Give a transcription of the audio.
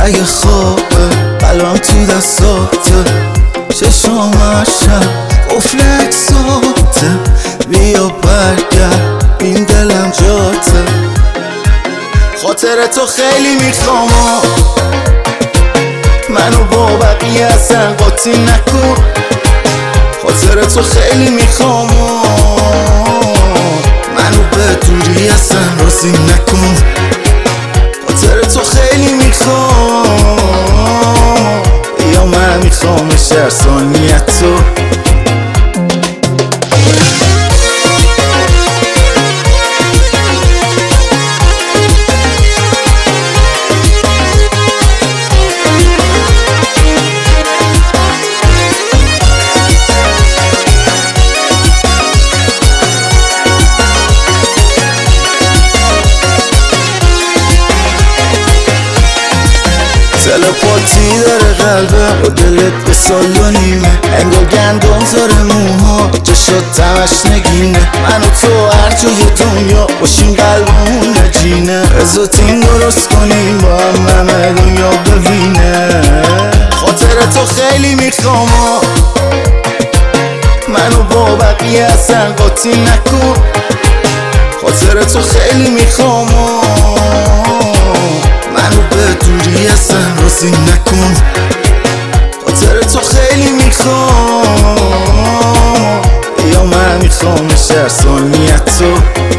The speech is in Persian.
اگه خوابه قلبم تو دستاته، چشامشم قفل اکساته، بیا برگرد این دلم جاته. خاطر تو خیلی میخوام، منو با بقیه اصلا قاطی نکن. خاطر تو خیلی میخوام، منو به دوری اصلا راضی نکن. خاطر تو خیلی میخوام، یا من میخوام هر ثانیه تو. تلپاتی داره قلبه با دلت به سال و نیمه، انگار گندم زاره موها چشات تمش نگینه. من و تو هر جای دنیا باشیم قلبمون نجینه، بذار تیم درست کنیم با هم همه دنیا ببینه. خاطر تو خیلی میخوام، منو با بقیه اصلا قاطی نکن. خاطر تو خیلی میخوام، منو به دوری اصلا راضی نکن. خاطر تو خیلی میخوام، یا من میخوام هر ثانیه تو.